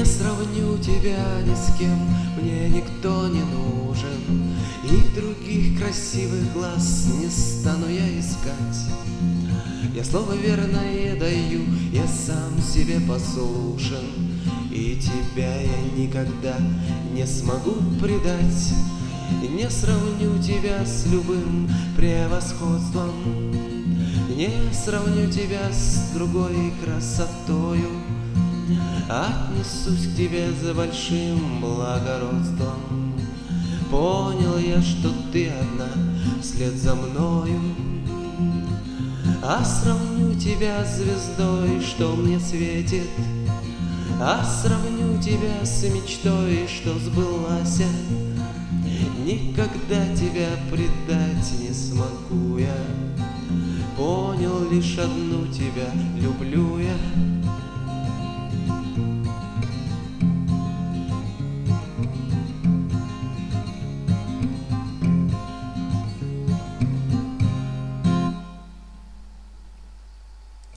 Не сравню тебя ни с кем, мне никто не нужен, и других красивых глаз не стану я искать. Я слово верное даю, я сам себе послушен, и тебя я никогда не смогу предать. Не сравню тебя с любым превосходством, не сравню тебя с другой красотою. Отнесусь к тебе за большим благородством. Понял я, что ты одна вслед за мною. А сравню тебя с звездой, что мне светит, а сравню тебя с мечтой, что сбылась. Никогда тебя предать не смогу я. Понял лишь одну, тебя люблю я.